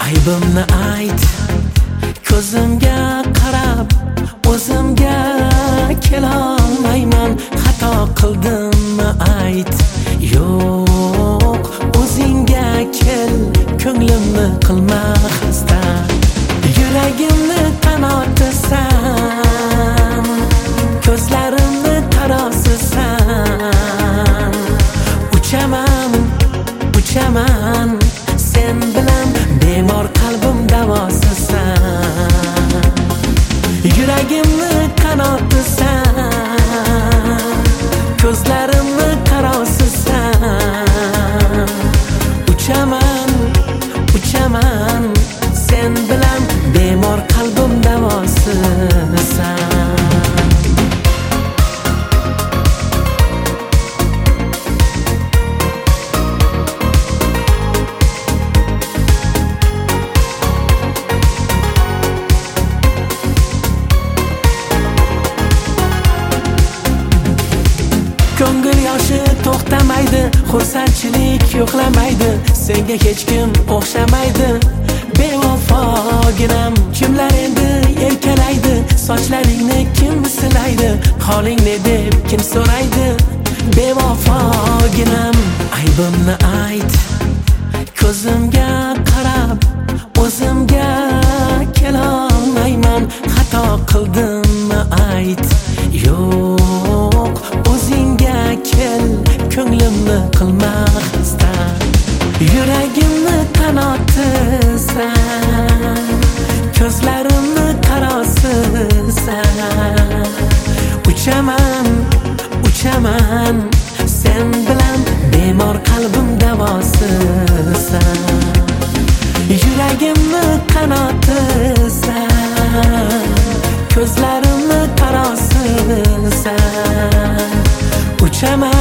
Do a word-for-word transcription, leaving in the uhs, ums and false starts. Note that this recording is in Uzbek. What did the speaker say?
aybimni ayt, ko'zimga qarab o'zimga kelolmayman. Xato qildimmi ayt, yo'q o'zingga kel, ko'nglimni qilma xasta. Yuragimni qanotisan, ko'zlarimni qarosisan. Uchaman, uchaman sen bilan, bemor qalbim davosisan. Yuragimni qanotisan, ko'zlarimni qarosisan. Uchaman, uchaman sen bilan, bemor qalbim davosisan. Ko'ngil yoshi to'xtamaydi, xursandchilik yo'qlamaydi. Senga hech kim o'xshamaydi, bevafoginam. Kimlar endi erkalaydi, sochlaringni kim silaydi? Holing ne deb kim so'raydi, bevafoginam. Aybimni ayt, ko'zimga qarab o'zimga kelolmayman. Xato qildimmi ayt, yo'q o'zingga kel, ko'nglimni qilma xasta. Yuragimni qanotisan, ko'zlarimni qarosisan. Uchaman, uchaman sen bilan, bemor qalbim davosisan. Yuragimni qanotisan, ko'zlarimni qarosisan. Uchaman,